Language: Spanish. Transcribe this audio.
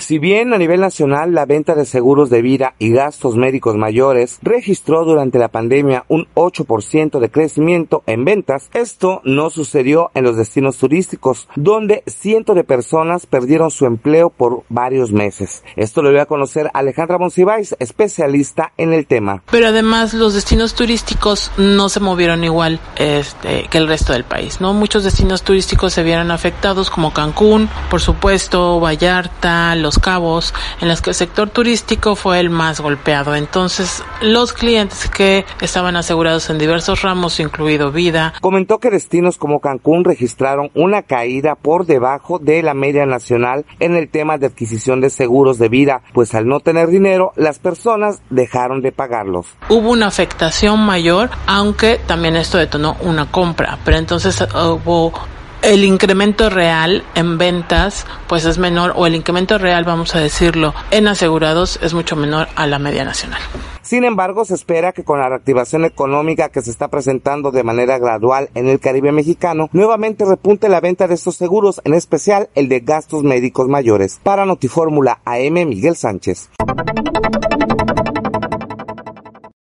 Si bien a nivel nacional la venta de seguros de vida y gastos médicos mayores registró durante la pandemia un 8% de crecimiento en ventas, esto no sucedió en los destinos turísticos, donde cientos de personas perdieron su empleo por varios meses. Esto lo dio a conocer Alejandra Monsiváis, especialista en el tema. Pero además los destinos turísticos no se movieron igual que el resto del país, ¿no? Muchos destinos turísticos se vieron afectados, como Cancún, por supuesto, Vallarta, Los Cabos, en las que el sector turístico fue el más golpeado. Entonces, los clientes que estaban asegurados en diversos ramos, incluido vida. Comentó que destinos como Cancún registraron una caída por debajo de la media nacional en el tema de adquisición de seguros de vida, pues al no tener dinero, las personas dejaron de pagarlos. Hubo una afectación mayor, aunque también esto detonó una compra, pero entonces hubo el incremento real en ventas pues es menor, o el incremento real, vamos a decirlo, en asegurados es mucho menor a la media nacional. Sin embargo, se espera que con la reactivación económica que se está presentando de manera gradual en el Caribe mexicano, nuevamente repunte la venta de estos seguros, en especial el de gastos médicos mayores. Para Notifórmula AM, Miguel Sánchez.